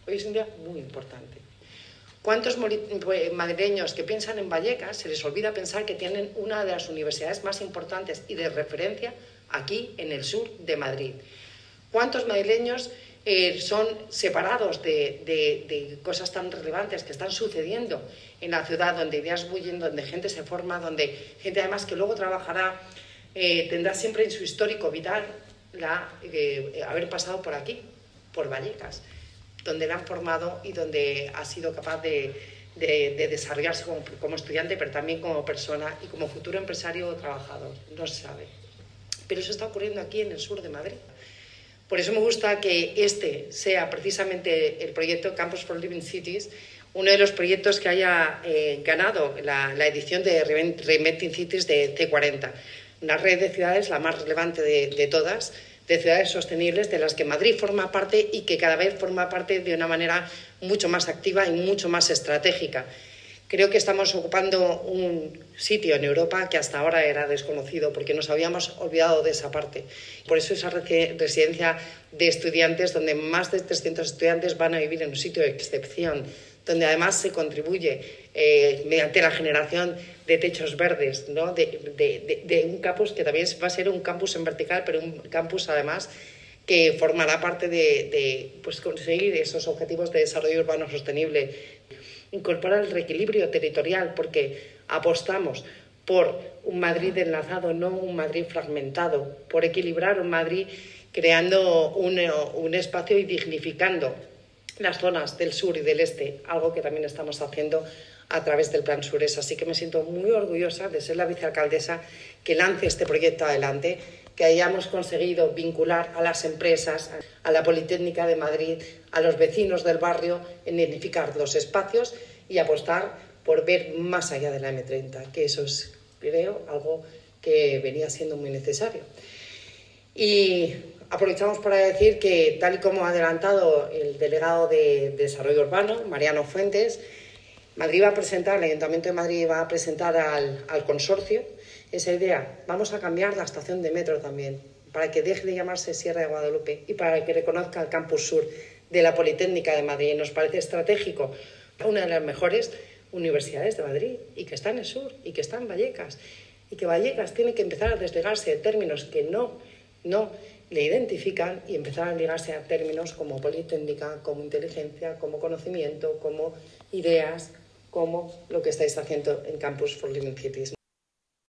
Hoy es un día muy importante. ¿Cuántos madrileños que piensan en Vallecas se les olvida pensar que tienen una de las universidades más importantes y de referencia aquí en el sur de Madrid? ¿Cuántos madrileños son separados de cosas tan relevantes que están sucediendo en la ciudad, donde ideas bullen, donde gente se forma, donde gente además que luego trabajará, tendrá siempre en su histórico vital haber pasado por aquí, por Vallecas, donde la han formado y donde ha sido capaz de desarrollarse como estudiante, pero también como persona y como futuro empresario o trabajador. No se sabe. Pero eso está ocurriendo aquí en el sur de Madrid. Por eso me gusta que este sea precisamente el proyecto Campus for Living Cities, uno de los proyectos que haya ganado la edición de Reinventing Cities de C40, una red de ciudades la más relevante de todas, de ciudades sostenibles, de las que Madrid forma parte y que cada vez forma parte de una manera mucho más activa y mucho más estratégica. Creo que estamos ocupando un sitio en Europa que hasta ahora era desconocido, porque nos habíamos olvidado de esa parte. Por eso esa residencia de estudiantes, donde más de 300 estudiantes van a vivir en un sitio de excepción, donde además se contribuye mediante la generación de techos verdes, ¿no? de un campus que también va a ser un campus en vertical, pero un campus además que formará parte de conseguir esos objetivos de desarrollo urbano sostenible. Incorporar el reequilibrio territorial, porque apostamos por un Madrid enlazado, no un Madrid fragmentado, por equilibrar un Madrid creando un espacio y dignificando las zonas del sur y del este, algo que también estamos haciendo a través del Plan Sures. Así que me siento muy orgullosa de ser la vicealcaldesa que lance este proyecto adelante, que hayamos conseguido vincular a las empresas, a la Politécnica de Madrid, a los vecinos del barrio, en identificar los espacios y apostar por ver más allá de la M30, que eso es, creo, algo que venía siendo muy necesario. Y aprovechamos para decir que, tal y como ha adelantado el delegado de Desarrollo Urbano, Mariano Fuentes, el Ayuntamiento de Madrid va a presentar al consorcio esa idea. Vamos a cambiar la estación de metro también, para que deje de llamarse Sierra de Guadalupe y para que reconozca el campus sur de la Politécnica de Madrid. Nos parece estratégico, una de las mejores universidades de Madrid, y que está en el sur, y que está en Vallecas, y que Vallecas tiene que empezar a desligarse de términos que no le identifican y empezar a ligarse a términos como Politécnica, como inteligencia, como conocimiento, como ideas, como lo que estáis haciendo en Campus for Living Cities.